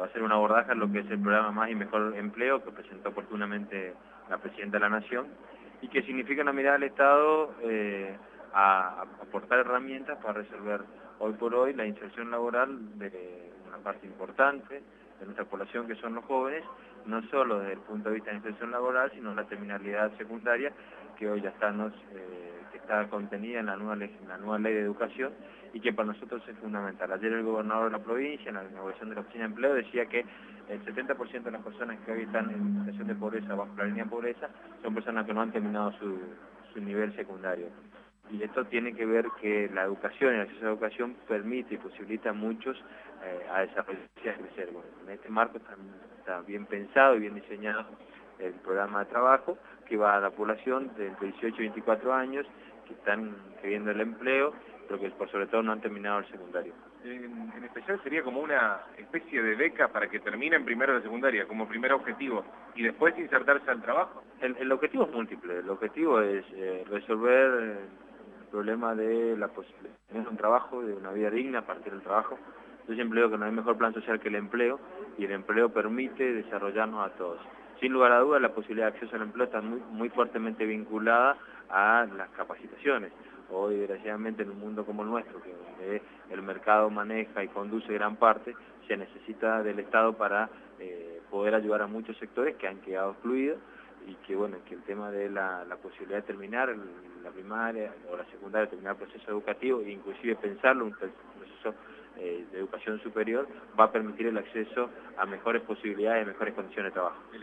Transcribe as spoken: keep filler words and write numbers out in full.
va a ser un abordaje a lo que es el programa Más y Mejor Empleo que presentó oportunamente la Presidenta de la Nación y que significa una mirada del Estado eh, a, a aportar herramientas para resolver hoy por hoy la inserción laboral de una parte importante de nuestra población que son los jóvenes, no solo desde el punto de vista de inserción laboral, sino la terminalidad secundaria que hoy ya está, nos, eh, que está contenida en la, nueva ley, en la nueva ley de educación y que para nosotros es fundamental. Ayer el gobernador de la provincia, en la inauguración de la oficina de empleo, decía que el setenta por ciento de las personas que hoy están en situación de pobreza, bajo la línea de pobreza, son personas que no han terminado su, su nivel secundario. Y esto tiene que ver que la educación y el acceso a la educación permite y posibilita a muchos eh, a desarrollarse y a crecer. Bueno, en este marco está, está bien pensado y bien diseñado el programa de trabajo que va a la población de entre dieciocho y veinticuatro años que están queriendo el empleo, pero que por sobre todo no han terminado el secundario. En, en especial sería como una especie de beca para que terminen primero de secundaria, como primer objetivo, y después insertarse al trabajo. El, el objetivo es múltiple, el objetivo es eh, resolver eh, el problema de la posibilidad de tener un trabajo, de una vida digna a partir del trabajo. Yo siempre digo que no hay mejor plan social que el empleo, y el empleo permite desarrollarnos a todos. Sin lugar a dudas, la posibilidad de acceso al empleo está muy, muy fuertemente vinculada a las capacitaciones. Hoy, desgraciadamente, en un mundo como el nuestro, que donde el mercado maneja y conduce gran parte, se necesita del Estado para eh, poder ayudar a muchos sectores que han quedado excluidos y que, bueno, que el tema de la, la posibilidad de terminar la primaria o la secundaria, terminar el proceso educativo e inclusive pensarlo, un proceso eh, de educación superior, va a permitir el acceso a mejores posibilidades y mejores condiciones de trabajo.